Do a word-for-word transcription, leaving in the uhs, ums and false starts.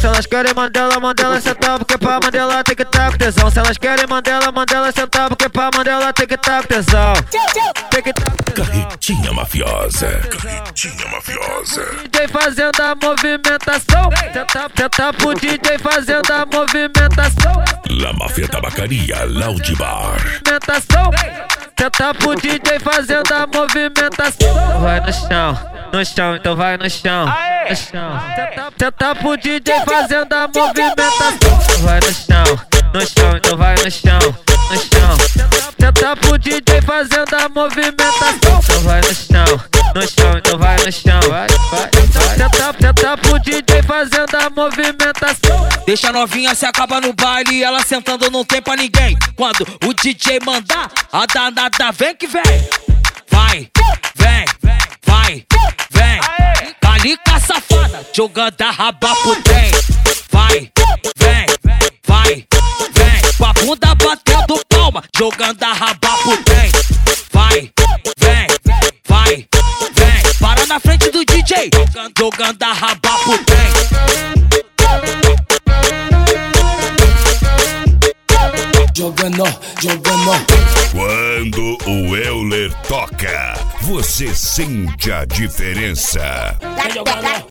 Se elas querem Mandela, Mandela sentar, porque pra Mandela tem que tá com tesão. Se elas querem Mandela, Mandela sentar, porque pra Mandela tem que tá com tesão. Tem que tá com tesão. Carretinha mafiosa, carretinha mafiosa. D J fazendo a movimentação. Senta, senta pro D J fazendo a movimentação. La Máfia Tabacaria Lounge Bar. Movimentação. Senta pro D J fazendo a movimentação. Vai no chão, no chão, então vai no chão. No chão. Senta, senta pro D J fazendo a movimentação. Vai no chão, no chão, então vai no chão. No chão. Senta pro D J fazendo a movimentação. Então vai no chão, no chão, então vai no chão. Vai, vai, vai. Senta, senta pro D J fazendo a movimentação. Deixa a novinha se acaba no baile, ela sentando não tem pra ninguém. Quando o D J mandar, a danada vem que vem. Vai, vem, vai, vem. Calica safada, jogando a raba pro trem. Vai, vem, vai, vem. Com a bunda batendo palma, jogando a raba pro trem. Vai, vem, vai, vem. Para na frente do D J, jogando, jogando a raba pro trem. Jogando, jogando. Quando o Euler toca, você sente a diferença. Tá jogando.